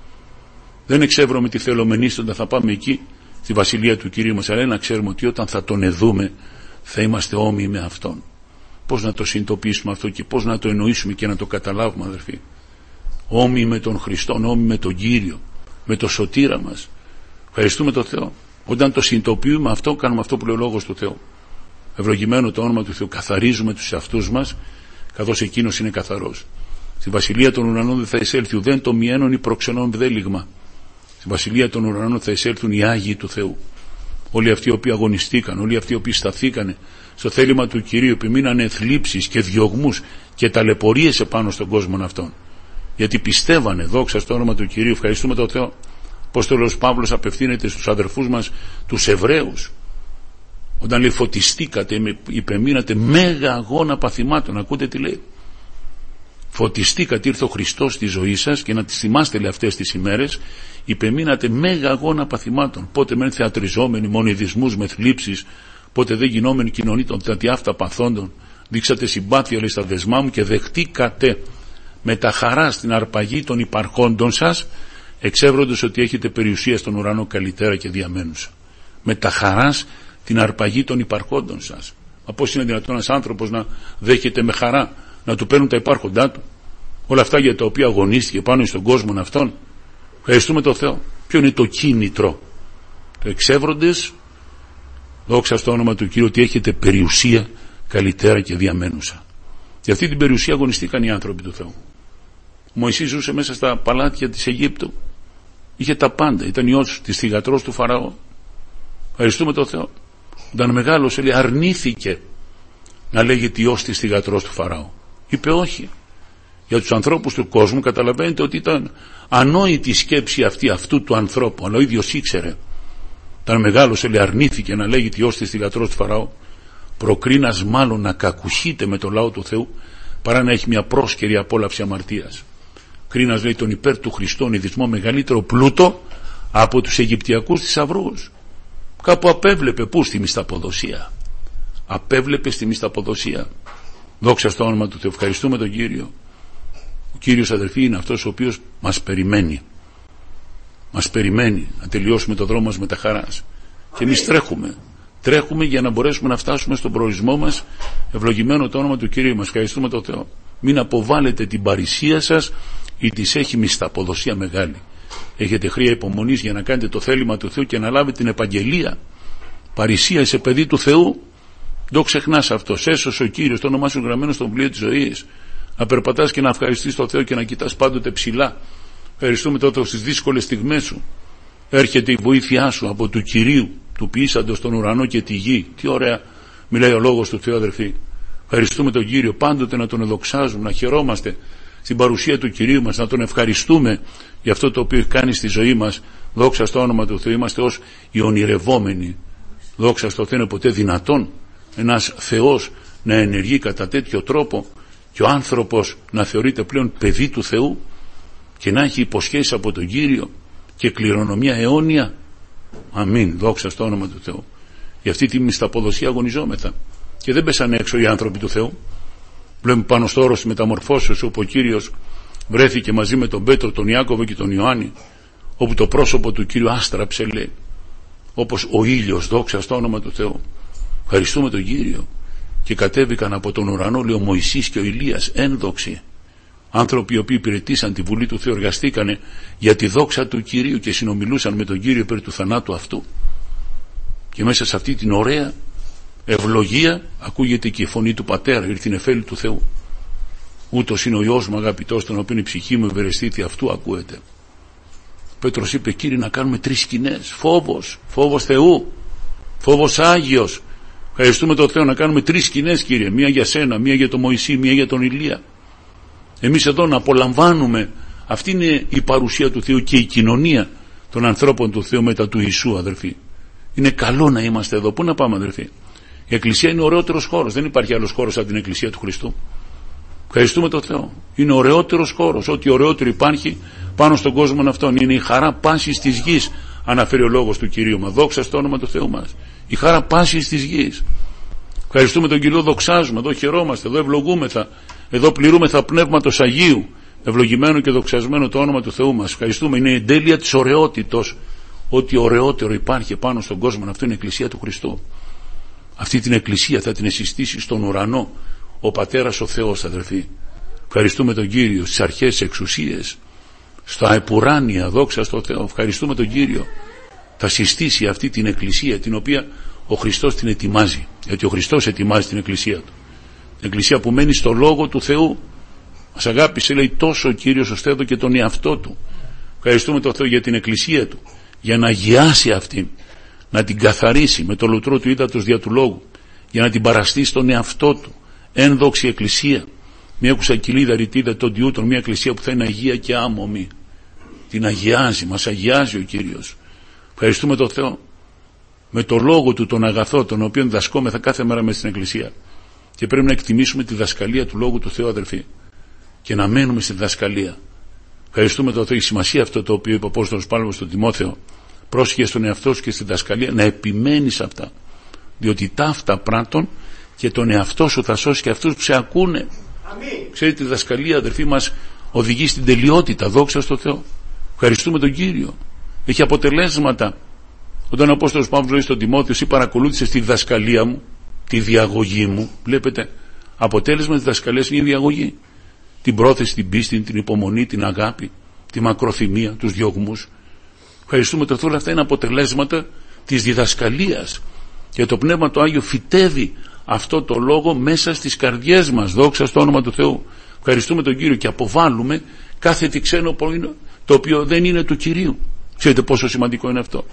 Δεν εξεύρωμε τι θελομενείς όταν θα πάμε εκεί στη βασιλεία του Κυρίου μας, αλλά να ξέρουμε ότι όταν θα τον εδούμε θα είμαστε όμοιοι με Αυτόν. Πώς να το συνειδητοποιήσουμε αυτό και πώς να το εννοήσουμε και να το καταλάβουμε, αδερφοί. Όμοιοι με τον Χριστό, όμοιοι με τον Κύριο, με το σωτήρα μας. Ευχαριστούμε τον Θεό. Όταν το συνειδητοποιούμε αυτό, κάνουμε αυτό που λέει ο Λόγος του Θεού. Ευλογημένο το όνομα του Θεού. Καθαρίζουμε τους εαυτούς μας καθώς εκείνος είναι καθαρός. Στη βασιλεία των ουρανών δεν θα εισέλθει ουδέν το μιένον ή προξενών βδέλιγμα. Στη βασιλεία των ουρανών θα εισέλθουν οι Άγιοι του Θεού. Όλοι αυτοί οι οποίοι αγωνιστήκαν, όλοι αυτοί οι οποίοι σταθήκανε στο θέλημα του Κυρίου, επιμείνανε θλίψεις και διωγμούς και ταλαιπωρίες επάνω στον κόσμο αυτόν. Γιατί πιστεύανε. Δόξα στο όνομα του Κυρίου. Ευχαριστούμε τον Θεό. Απόστολος Παύλος απευθύνεται στους αδερφούς μας, τους Εβραίους, όταν λέει φωτιστήκατε, υπεμείνατε μέγα αγώνα παθημάτων. Ακούτε τι λέει. Φωτιστήκατε, ήρθε ο Χριστός στη ζωή σας, και να τις θυμάστε, λέει, αυτές τις ημέρες, υπεμείνατε μέγα αγώνα παθημάτων. Πότε μεν θεατριζόμενοι, μονιδισμούς με θλίψεις, πότε δεν γινόμενοι κοινωνοί των τατιάφτα παθόντων, δείξατε συμπάθεια, λέει, στα δεσμά μου, και δεχτήκατε με τα χαρά στην αρπαγή των υπαρχόντων σας, εξεύροντος ότι έχετε περιουσία στον ουρανό καλυτέρα και διαμένουσα. Με τα χαράς την αρπαγή των υπαρχόντων σας. Μα πώς είναι δυνατόν ένας άνθρωπος να δέχεται με χαρά να του παίρνουν τα υπάρχοντά του, όλα αυτά για τα οποία αγωνίστηκε πάνω στον κόσμο αυτόν? Ευχαριστούμε τον Θεό. Ποιο είναι το κίνητρο? Το εξεύροντες, δόξα στο όνομα του Κύριου, ότι έχετε περιουσία καλυτέρα και διαμένουσα. Για αυτή την περιουσία αγωνιστήκαν οι άνθρωποι του Θεού. Ο Μωυσής ζούσε μέσα στα παλάτια της Αιγύπτου. Είχε τα πάντα. Ήταν ιός της θυγατρός του Φαραώ. Ευχαριστούμε τον Θεό. Όταν μεγάλωσε, λέει, αρνήθηκε να λέγεται ιός της θυγατρός του Φαραώ. Είπε όχι. Για τους ανθρώπους του κόσμου καταλαβαίνετε ότι ήταν ανόητη η σκέψη αυτή αυτού του ανθρώπου, αλλά ο ίδιος ήξερε. Όταν μεγάλωσε, λέει, αρνήθηκε να λέγεται ιός της θυγατρός του Φαραώ. Προκρίνας μάλλον να κακουχείται με το λαό του Θεού, παρά να έχει μια πρόσκαιρη απόλαυση αμαρτίας. Κρίνας, λέει, τον υπέρ του Χριστόν ειδισμό μεγαλύτερο πλούτο από τους Αιγυπτιακούς θησαυρούς. Κάπου απέβλεπε. Πού? Στη μισθαποδοσία. Απέβλεπε στη μισθαποδοσία. Δόξα στο όνομα του Θεού. Ευχαριστούμε τον Κύριο. Ο Κύριος, αδερφοί, είναι αυτός ο οποίος μας περιμένει. Μας περιμένει να τελειώσουμε το δρόμο μας με τα χαράς. Και εμείς τρέχουμε. Τρέχουμε για να μπορέσουμε να φτάσουμε στον προορισμό μας. Ευλογημένο το όνομα του Κυρίου μας. Ευχαριστούμε τον Θεό. Μην αποβάλλετε την παρησία σας, ή της έχει μισθαποδοσία μεγάλη. Έχετε χρία υπομονής για να κάνετε το θέλημα του Θεού και να λάβετε την επαγγελία. Παρησία, είσαι παιδί του Θεού. Δεν το ξεχνάς αυτό. Έσωσε ο Κύριος, το όνομά σου γραμμένο στο βιβλίο της ζωής. Να περπατάς και να ευχαριστείς τον Θεό και να κοιτάς πάντοτε ψηλά. Ευχαριστούμε τότε στις δύσκολες στιγμές σου. Έρχεται η βοήθειά σου από του Κυρίου, του ποιήσαντος τον ουρανό και τη γη. Τι ωραία μιλάει ο Λόγος του Θεού, αδερφοί. Ευχαριστούμε τον Κύριο, πάντοτε να τον εδοξάζουμε, να χαιρόμαστε στην παρουσία του Κυρίου μας, να τον ευχαριστούμε για αυτό το οποίο έχει κάνει στη ζωή μας. Δόξα στο όνομα του Θεού. Είμαστε ως οι ονειρευόμενοι. Δόξα στο Θεό. Είναι ποτέ δυνατόν ένας Θεός να ενεργεί κατά τέτοιο τρόπο και ο άνθρωπος να θεωρείται πλέον παιδί του Θεού και να έχει υποσχέσεις από τον Κύριο και κληρονομιά αιώνια? Αμήν. Δόξα στο όνομα του Θεού. Για αυτή τη μισθαποδοσία αγωνιζόμεθα. Και δεν πέσανε έξω οι άνθρωποι του Θεού. Βλέπουμε πάνω στο όρος της μεταμορφώσεως, όπου ο Κύριος βρέθηκε μαζί με τον Πέτρο, τον Ιάκωβο και τον Ιωάννη, όπου το πρόσωπο του Κύριου άστραψε, λέει, όπως ο ήλιος. Δόξα στο όνομα του Θεού. Ευχαριστούμε τον Κύριο. Και κατέβηκαν από τον ουρανό, λέει, ο Μωυσής και ο Ηλίας, ένδοξοι άνθρωποι οι οποίοι υπηρετήσαν τη Βουλή του Θεού, εργαστήκανε για τη δόξα του Κυρίου και συνομιλούσαν με τον Κύριο περί του θανάτου αυτού. Και μέσα σε αυτή την ωραία ευλογία ακούγεται και η φωνή του Πατέρα, ήρθε η νεφέλη του Θεού. Ούτως είναι ο Υιός μου αγαπητός, τον οποίο η ψυχή μου ευερεστήθη, αυτού ακούεται. Πέτρος είπε, Κύριε, να κάνουμε τρεις σκηνές. Φόβος, φόβος Θεού, φόβος Άγιος. Ευχαριστούμε τον Θεό, να κάνουμε τρεις σκηνές, Κύριε. Μία για σένα, μία για τον Μωυσή, μία για τον Ηλία. Εμείς εδώ να απολαμβάνουμε. Αυτή είναι η παρουσία του Θεού και η κοινωνία των ανθρώπων του Θεού μετά του Ιησού, αδερφοί. Είναι καλό να είμαστε εδώ. Πού να πάμε, αδερφοί? Η Εκκλησία είναι ο ωραιότερος χώρος. Δεν υπάρχει άλλος χώρος από την Εκκλησία του Χριστού. Ευχαριστούμε τον Θεό. Είναι ο ωραιότερος χώρος. Ό,τι ωραιότερο υπάρχει πάνω στον κόσμο αυτόν. Είναι η χαρά πάσης της γης, αναφέρει ο λόγος του Κυρίου μας. Δόξα στο όνομα του Θεού μας. Η χαρά πάσης της γης. Ευχαριστούμε τον Κύριο, δοξάζουμε. Εδώ χαιρόμαστε, εδώ ευλογούμεθα. Εδώ πληρούμεθα πνεύματος Αγίου. Ευλογημένο και δοξασμένο το όνομα του Θεού μας. Ευχαριστούμε. Είναι η εντέλεια της ωραιότητος. Ό,τι ωραιότερο υπάρχει πάνω στον κόσμο αυτό είναι η Εκκλησία του Χριστού. Αυτή την Εκκλησία θα την εσυστήσει στον ουρανό ο Πατέρας ο Θεός, αδερφοί. Ευχαριστούμε τον Κύριο στις αρχές εξουσίες, στα επουράνια, δόξα στο Θεό. Ευχαριστούμε τον Κύριο. Θα συστήσει αυτή την Εκκλησία την οποία ο Χριστός την ετοιμάζει. Γιατί ο Χριστός ετοιμάζει την Εκκλησία του. Την Εκκλησία που μένει στο Λόγο του Θεού. Μας αγάπησε, λέει, τόσο ο Κύριος ώστε έδωκε τον εαυτό του. Ευχαριστούμε τον Θεό για την Εκκλησία του, για να αγιάσει αυτήν, να την καθαρίσει με το λουτρό του ύδατος δια του Λόγου, για να την παραστεί στον εαυτό του. Ένδοξη Εκκλησία, μια κουσακυλίδα ρητίδα των Τιούτων, μια Εκκλησία που θα είναι αγία και άμωμη. Την αγιάζει, μας αγιάζει ο Κύριος. Ευχαριστούμε τον Θεό με το Λόγο του τον αγαθό, τον οποίο διδασκόμεθα κάθε μέρα μέσα στην Εκκλησία. Και πρέπει να εκτιμήσουμε τη διδασκαλία του Λόγου του Θεού, αδερφοί, και να μένουμε στη διδασκαλία. Ευχαριστούμε τον Θεό. Η σημασία αυτό το οποίο είπε ο Απόστολος Παύλος στον Τιμόθεο, πρόσχε στον εαυτό σου και στη διδασκαλία, να επιμένεις αυτά. Διότι ταύτα πράττων και τον εαυτό σου θα σώσει και αυτούς που σε ακούνε. Αμήν. Ξέρετε, η διδασκαλία, αδερφοί, μας οδηγεί στην τελειότητα. Δόξα στο Θεό. Ευχαριστούμε τον Κύριο. Έχει αποτελέσματα. Όταν ο Απόστολος Παύλος λέει στον Τιμόθεο, εσύ παρακολούθησες τη διδασκαλία μου, τη διαγωγή μου. Βλέπετε, αποτέλεσμα της διδασκαλίας είναι η διαγωγή. Την πρόθεση, την πίστη, την υπομονή, την αγάπη, τη μακροθυμία, τους διωγμούς. Ευχαριστούμε τον Θεό. Όλα αυτά είναι αποτελέσματα της διδασκαλίας. Και το Πνεύμα το Άγιο φυτεύει αυτό το λόγο μέσα στις καρδιές μας. Δόξα στο όνομα του Θεού. Ευχαριστούμε τον Κύριο και αποβάλλουμε κάθε τι ξένο που είναι, το οποίο δεν είναι του Κυρίου. Ξέρετε πόσο σημαντικό είναι αυτό.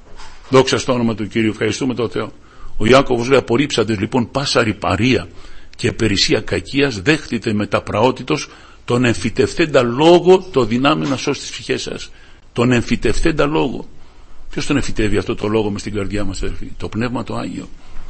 Δόξα στο όνομα του Κυρίου. Ευχαριστούμε τον Θεό. Ο Ιάκωβος λέει, απορρίψατε λοιπόν πάσα ρυπαρία και περισσία κακίας, δέχτητε με τα πραότητος τον εμφυτευθέντα λόγο το δυνάμει να σώσει τις ψυχές σας. Τον εμφυτευθέντα λόγο. Ποιος τον εμφυτεύει αυτό το λόγο μες στην καρδιά μας, αδερφοί? Το Πνεύμα το Άγιο.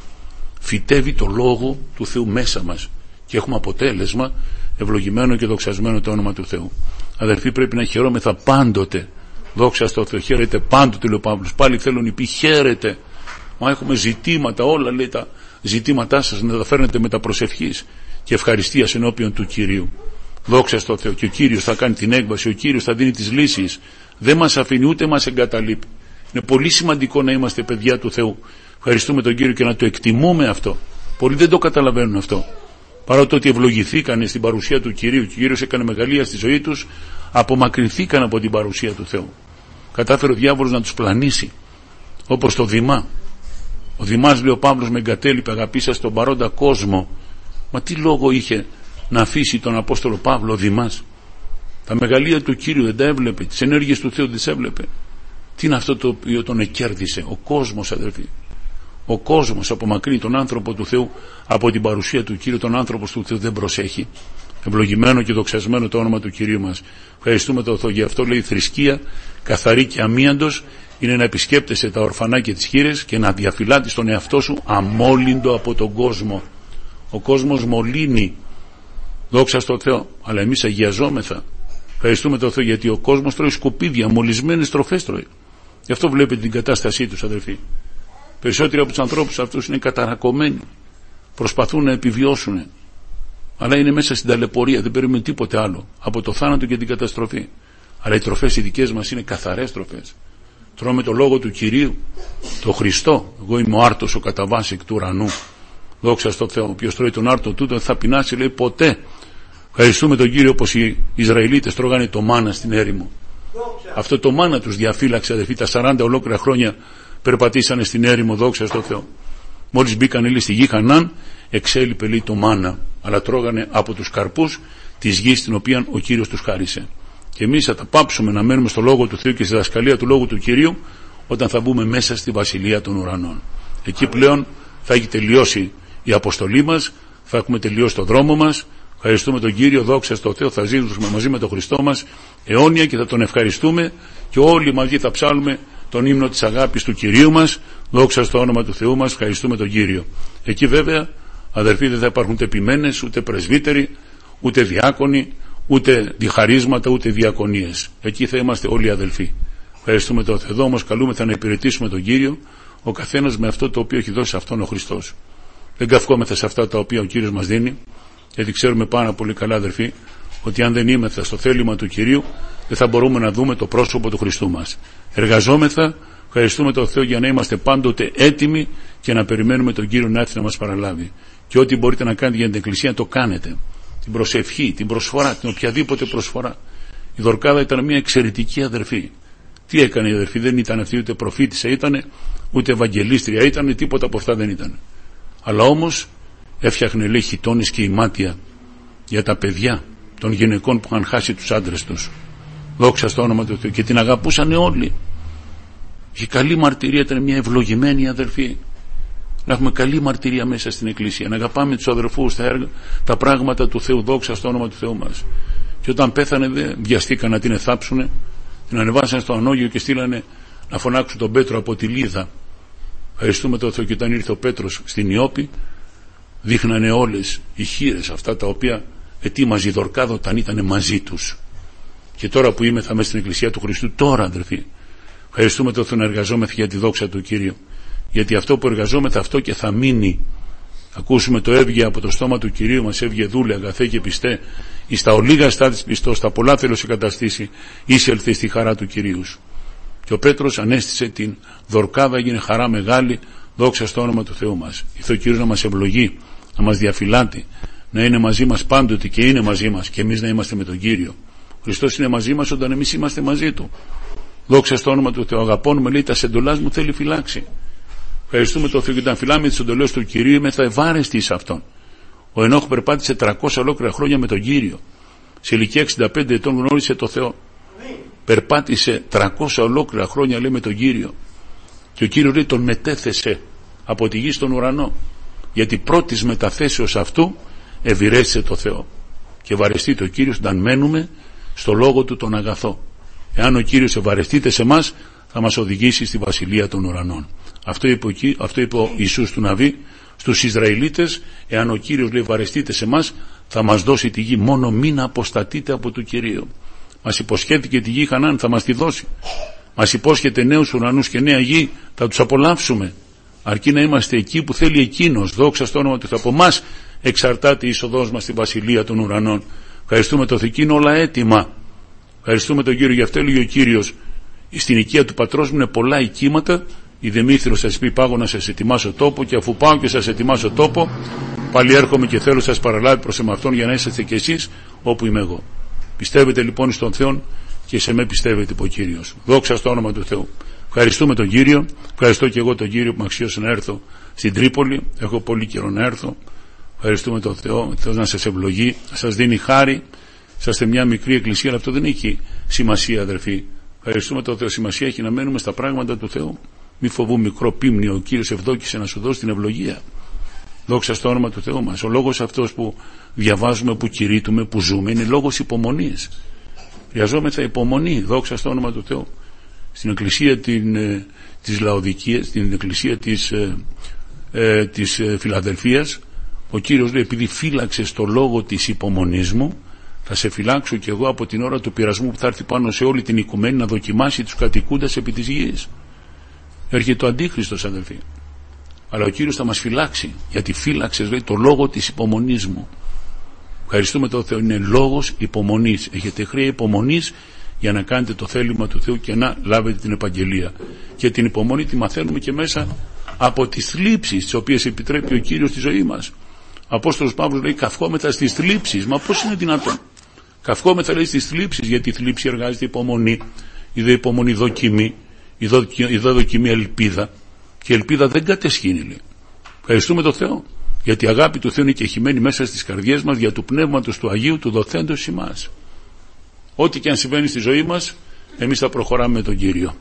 Φυτεύει το λόγο του Θεού μέσα μας και έχουμε αποτέλεσμα ευλογημένο και δοξασμένο το όνομα του Θεού. Αδερφοί, πρέπει να χαιρόμεθα πάντοτε. Δόξα στο Θεό. Χαίρετε πάντοτε, λέει ο Παύλος. Πάλι θέλω να πει χαίρετε. Μα έχουμε ζητήματα, όλα λέει τα ζητήματά σας να τα φέρνετε με τα προσευχής και ευχαριστίας ενώπιον του Κυρίου. Δόξα στο Θεό. Και ο Κύριος θα κάνει την έκβαση, ο Κύριος θα δίνει τις λύσεις. Δεν μας αφήνει ούτε μας εγκαταλείπει. Είναι πολύ σημαντικό να είμαστε παιδιά του Θεού. Ευχαριστούμε τον Κύριο και να το εκτιμούμε αυτό. Πολλοί δεν το καταλαβαίνουν αυτό. Παρότι ότι ευλογηθήκαν στην παρουσία του Κυρίου και ο Κύριος έκανε μεγαλεία στη ζωή τους, απομακρυνθήκαν από την παρουσία του Θεού. Κατάφερε ο διάβολος να τους πλανήσει. Όπως το Δημά. Ο Δημάς, λέει ο Παύλος, με εγκατέλειπε, αγαπήσα στον παρόντα κόσμο. Μα τι λόγο είχε να αφήσει τον Απόστολο Παύλο ο Δημάς? Τα μεγαλεία του Κύριου δεν τα έβλεπε, τις ενέργειες του Θεού δεν τις έβλεπε. Τι είναι αυτό το οποίο τον εκέρδισε? Ο κόσμος, αδερφοί. Ο κόσμος απομακρύνει τον άνθρωπο του Θεού από την παρουσία του Κύριου, τον άνθρωπο του Θεού δεν προσέχει. Ευλογημένο και δοξασμένο το όνομα του Κυρίου μας. Ευχαριστούμε τον Θεό. Γι' αυτό λέει: θρησκεία καθαρή και αμίαντος είναι να επισκέπτεσαι τα ορφανά και τις χήρες και να διαφυλάτεις τον εαυτό σου αμόλυντο από τον κόσμο. Ο κόσμος μολύνει, δόξα στον Θεό, αλλά εμείς αγιαζόμεθα. Ευχαριστούμε τον Θεό, γιατί ο κόσμος τρώει σκουπίδια, μολυσμένες τροφές τρώει. Γι' αυτό βλέπετε την κατάστασή τους, αδελφοί. Περισσότεροι από τους ανθρώπους αυτούς είναι καταρακωμένοι, προσπαθούν να επιβιώσουν, αλλά είναι μέσα στην ταλαιπωρία, δεν περιμένουν τίποτε άλλο από το θάνατο και την καταστροφή. Αλλά οι τροφές οι δικές μας είναι καθαρές τροφές. Τρώμε το λόγο του Κυρίου, το Χριστό. Εγώ είμαι ο άρτος ο κατά βάση εκ του ουρανού. Δόξα στον Θεό. Όποιος τρώει τον άρτο τούτο δεν θα πεινάσει, λέει, ποτέ. Ευχαριστούμε τον Κύριο, όπως οι Ισραηλίτες τρώγανε το μάνα στην έρημο. Δόξα. Αυτό το μάνα τους διαφύλαξε, αδελφοί, τα σαράντα ολόκληρα χρόνια περπατήσανε στην έρημο, δόξα στον Θεό. Μόλις μπήκαν, λέει, στη γη Χανάν, εξέλιπε, λέει, το μάνα, αλλά τρώγανε από τους καρπούς της γης την οποία ο Κύριος τους χάρισε. Και εμείς θα τα πάψουμε να μένουμε στο λόγο του Θεού και στη διδασκαλία του λόγου του Κυρίου όταν θα μπούμε μέσα στη βασιλεία των ουρανών. Εκεί πλέον θα έχει τελειώσει η αποστολή μας, θα έχουμε τελειώσει το δρόμο μας. Ευχαριστούμε τον Κύριο, δόξα στον Θεό, θα ζήσουμε μαζί με τον Χριστό μας αιώνια και θα τον ευχαριστούμε και όλοι μαζί θα ψάλουμε τον ύμνο της αγάπης του Κυρίου μας, δόξα στο όνομα του Θεού μας. Ευχαριστούμε τον Κύριο. Εκεί βέβαια, αδερφοί, δεν θα υπάρχουν ούτε επιμένες, ούτε πρεσβύτεροι, ούτε διάκονοι, ούτε διχαρίσματα, ούτε διακονίες. Εκεί θα είμαστε όλοι αδελφοί. Ευχαριστούμε τον Θεό. Εδώ όμως καλούμεθα να υπηρετήσουμε τον Κύριο, ο καθένας με αυτό το οποίο έχει δώσει αυτόν ο Χριστός. Δεν καυκόμεθα σε αυτά τα οποία ο Κύριος μας δίνει, γιατί ξέρουμε πάρα πολύ καλά, αδελφοί, ότι αν δεν είμεθα στο θέλημα του Κυρίου, δεν θα μπορούμε να δούμε το πρόσωπο του Χριστού μας. Εργαζόμεθα, ευχαριστούμε τον Θεό, για να είμαστε πάντοτε έτοιμοι και να περιμένουμε τον Κύριο να έρθει να μας παραλάβει. Και ό,τι μπορείτε να κάνετε για την Εκκλησία, το κάνετε. Την προσευχή, την προσφορά, την οποιαδήποτε προσφορά. Η Δορκάδα ήταν μια εξαιρετική αδερφή. Τι έκανε η αδερφή? Δεν ήταν αυτή ούτε προφήτησα ήταν, ούτε ευαγγελίστρια ήταν, τίποτα από αυτά δεν ήταν. Αλλά όμως έφτιαχνε, λέει, χιτώνες και ημάτια για τα παιδιά των γυναικών που είχαν χάσει τους άντρες τους. Δόξα στο όνομα του Θεού. Και την αγαπούσαν όλοι. Είχε καλή μαρτυρία, ήταν μια ευλογημένη αδερφή. Να έχουμε καλή μαρτυρία μέσα στην Εκκλησία, να αγαπάμε τους αδερφούς, τα, έργα, τα πράγματα του Θεού, δόξα στο όνομα του Θεού μας. Και όταν πέθανε δεν βιαστήκαν να την εθάψουνε, την ανεβάσανε στο ανώγειο και στείλανε να φωνάξουν τον Πέτρο από τη Λίδα. Ευχαριστούμε τον Θεό. Και όταν ήρθε ο Πέτρος στην Ιώπη, δείχνανε όλες οι χήρες αυτά τα οποία ετοίμαζε η Δορκάδα όταν ήταν μαζί τους. Και τώρα που είμαι θα μέσα στην Εκκλησία του Χριστού, τώρα αδερφοί, ευχαριστούμε τον Θεό να εργαζόμεθα για τη δόξα του Κύριου. Γιατί αυτό που εργαζόμεθα, αυτό και θα μείνει. Ακούσουμε το έβγε από το στόμα του Κυρίου μας, έβγε δούλε αγαθέ και πιστέ, εις τα ολίγαστά της πιστός, τα πολλά θέλω σε καταστήσει, εισελθε στη χαρά του Κυρίου. Και ο Πέτρος ανέστησε την Δορκάδα, έγινε χαρά μεγάλη, δόξα στο όνομα του Θεού μας. Ήρθε ο Κύριος να μας ευλογεί, να μας διαφυλάτει, να είναι μαζί μας πάντοτε και είναι μαζί μας, και εμείς να είμαστε με τον Κύριο. Ο Χριστός είναι μαζί μας όταν εμείς είμαστε μαζί του. Δόξα στο όνομα του Θεού. Αγαπώνουμε, λέει, τα σεντολάς μου θέλει φυλάξει. Ευχαριστούμε τον Θεό, και όταν φυλάμε τις εντολές του Κυρίου είμαστε ευάρεστοι σε αυτόν. Ο Ενόχ περπάτησε τριακόσια ολόκληρα χρόνια με τον Κύριο. Σε ηλικία εξήντα πέντε ετών γνώρισε τον Θεό. Περπάτησε τριακόσια ολόκληρα χρόνια, λέει, με τον Κύριο. Και ο Κύριος, λέει, τον μετέθεσε από τη γη στον ουρανό. Γιατί πρώτης μεταθέσεως αυτού ευηρέστησε το Θεό. Και ευαρεστείται ο Κύριος όταν μένουμε στο λόγο του τον αγαθό. Εάν ο Κύριος ευαρεστείται σε εμάς, θα μας οδηγήσει στη βασιλεία των ουρανών. Αυτό είπε, αυτό είπε ο Ιησούς του Ναβί στους Ισραηλίτες: εάν ο Κύριος, λέει, ευαρεστείται σε εμάς, θα μας δώσει τη γη, μόνο μην αποστατείτε από του Κυρίου. Μας υποσχέθηκε τη γη Χανάν, θα μας τη δώσει. Μας υπόσχεται νέους ουρανούς και νέα γη, θα τους απολαύσουμε. Αρκεί να είμαστε εκεί που θέλει εκείνος. Δόξα στο όνομα του Θεού. Από εμάς εξαρτάται η είσοδός μας στη βασιλεία των ουρανών. Ευχαριστούμε το Θεό, είναι όλα έτοιμα. Ευχαριστούμε τον Κύριο. Γι' αυτό έλεγε ο Κύριος: στην οικία του πατρός μου είναι πολλά οικήματα. Η Δεμήθριος σας πει: πάγω να σας ετοιμάσω τόπο, και αφού πάω και σας ετοιμάσω τόπο, πάλι έρχομαι και θέλω σας παραλάβει προς εμαυτόν, για να είσαστε κι εσείς όπου είμαι εγώ. Πιστεύετε λοιπόν στον Θεό, και σε με πιστεύετε, είπε ο Κύριος. Δόξα στο όνομα του Θεού. Ευχαριστούμε τον Κύριο. Ευχαριστώ και εγώ τον Κύριο που με αξίωσε να έρθω στην Τρίπολη. Έχω πολύ καιρό να έρθω. Ευχαριστούμε τον Θεό. Θεός να σας ευλογεί, να σας δίνει χάρη. Είσαστε μια μικρή εκκλησία, αλλά αυτό δεν έχει σημασία, αδερφοί. Ευχαριστούμε τον Θεό. Σημασία έχει να μένουμε στα πράγματα του Θεού. Μη φοβού μικρό πίμνιο, ο Κύριος ευδόκησε να σου δώσει την ευλογία. Δόξα στο όνομα του Θεού μας. Ο λόγος αυτός που διαβάζουμε, που κηρύττουμε, που ζούμε, είναι λόγος υπομονής. Χρειαζόμεθα υπομονή. Δόξα στο όνομα του Θεού. Στην εκκλησία την, ε, της Λαοδικίας, στην εκκλησία της, ε, ε, της ε, Φιλαδελφίας, ο Κύριος λέει, επειδή φύλαξες το λόγο της υπομονής μου, θα σε φυλάξω κι εγώ από την ώρα του πειρασμού που θα έρθει πάνω σε όλη την οικουμένη να δοκιμάσει τους κατοικούντας επί της γης. Έρχεται το Αντίχριστος, αδελφοί. Αλλά ο Κύριος θα μας φυλάξει, γιατί φύλαξες, λέει, το λόγο της υπομονής μου. Ευχαριστούμε τον Θεό. Είναι λόγος υπομονής. Έχετε χρέη υπομονής για να κάνετε το θέλημα του Θεού και να λάβετε την επαγγελία. Και την υπομονή τη μαθαίνουμε και μέσα από τις θλίψεις τις οποίες επιτρέπει ο Κύριος στη ζωή μας. Ο Απόστολος Παύλος λέει, καυχόμεθα στις θλίψεις. Μα πώς είναι δυνατόν? Καυχόμεθα, λέει, στις θλίψεις, γιατί η θλίψη εργάζεται υπομονή. Η δε υπομονή δοκιμή, η δε, η δε δοκιμή ελπίδα. Και η ελπίδα δεν κατεσχύνει, λέει. Ευχαριστούμε τον Θεό, γιατί η αγάπη του Θεού είναι κεχημένη μέσα στις καρδιές μας για του Πνεύματος του Αγίου του δοθέντος ημάς. Ό,τι και αν συμβαίνει στη ζωή μας, εμείς θα προχωράμε με τον Κύριο.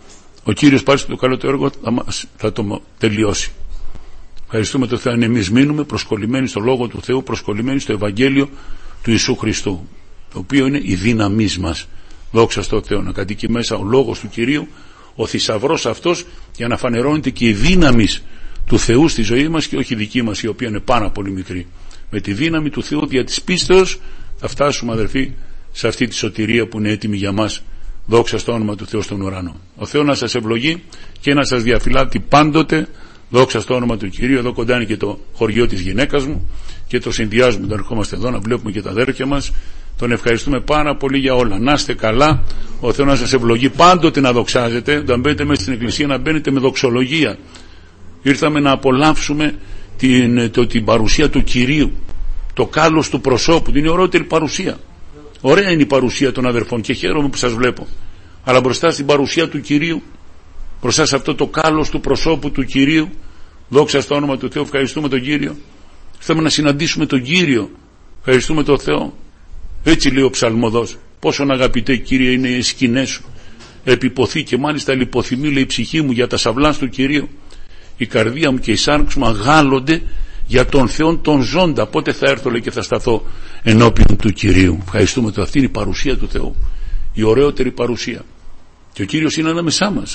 Ο Κύριος πάρει το καλό του έργο, θα, μας, θα το τελειώσει. Ευχαριστούμε τον Θεό αν εμείς μείνουμε προσκολλημένοι στο Λόγο του Θεού, προσκολλημένοι στο Ευαγγέλιο του Ιησού Χριστού, το οποίο είναι η δύναμή μας. Δόξα στο Θεό, να κατοικεί μέσα ο Λόγος του Κυρίου, ο θησαυρός αυτός, για να φανερώνεται και η δύναμη του Θεού στη ζωή μας και όχι η δική μας, η οποία είναι πάρα πολύ μικρή. Με τη δύναμη του Θεού δια της πίστεως θα φτάσουμε, αδερφοί, σε αυτή τη σωτηρία που είναι έτοιμη για μας. Δόξα στο όνομα του Θεού στον ουρανό. Ο Θεός να σας ευλογεί και να σας διαφυλάττει πάντοτε. Δόξα στο όνομα του Κυρίου. Εδώ κοντά είναι και το χωριό της γυναίκας μου και το συνδυάζουμε όταν ερχόμαστε εδώ να βλέπουμε και τα αδέρφια μας. Τον ευχαριστούμε πάρα πολύ για όλα. Να είστε καλά. Ο Θεός να σας ευλογεί πάντοτε, να δοξάζετε. Όταν μπαίνετε μέσα στην εκκλησία, να μπαίνετε με δοξολογία. Ήρθαμε να απολαύσουμε την, το, την παρουσία του Κυρίου, το κάλος του προσώπου. Είναι η ωραιότερη παρουσία. Ωραία είναι η παρουσία των αδερφών και χαίρομαι που σας βλέπω. Αλλά μπροστά στην παρουσία του Κυρίου, μπροστά σε αυτό το κάλος του προσώπου του Κυρίου, δόξα στο όνομα του Θεού, ευχαριστούμε τον Κύριο. Θέλουμε να συναντήσουμε τον Κύριο. Ευχαριστούμε τον Θεό. Έτσι λέει ο ψαλμοδός. Πόσον αγαπητέ, Κύριε, είναι οι σκηνές σου. Επιποθεί και μάλιστα λιποθυμεί, λέει, η ψυχή μου για τα σαυλάς του Κυρίου. Η καρδία μου και η σάρξ μου αγάλλονται για τον Θεό τον ζώντα. Πότε θα έρθω, λέει, και θα σταθώ ενώπιον του Κυρίου. Ευχαριστούμε το. Αυτή είναι η παρουσία του Θεού. Η ωραιότερη παρουσία. Και ο Κύριος είναι ανάμεσά μας.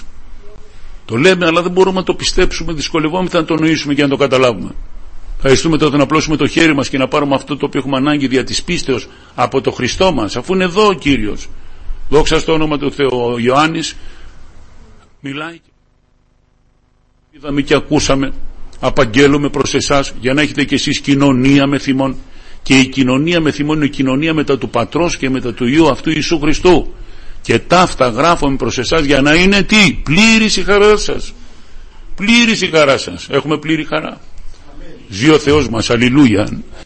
Το λέμε, αλλά δεν μπορούμε να το πιστέψουμε. Δυσκολευόμαστε να το νοήσουμε και να το καταλάβουμε. Ευχαριστούμε τότε να απλώσουμε το χέρι μας και να πάρουμε αυτό το οποίο έχουμε ανάγκη δια της πίστεως από το Χριστό μας, αφού είναι εδώ ο Κύριος. Δόξα στο όνομα του Θεού. Ο Ιωάννης μιλάει. Είδαμε και ακούσαμε. Απαγγέλουμε προς εσάς για να έχετε κι εσείς κοινωνία με θυμόν. Και η κοινωνία με θυμόν είναι η κοινωνία μετά του Πατρός και μετά του Υιού αυτού Ιησού Χριστού. Και ταύτα γράφουμε προς εσάς για να είναι τι? Πλήρης η χαρά σας. Πλήρης η χαρά σας. Έχουμε πλήρη χαρά. Ζει ο Θεός μας. Αλληλούια.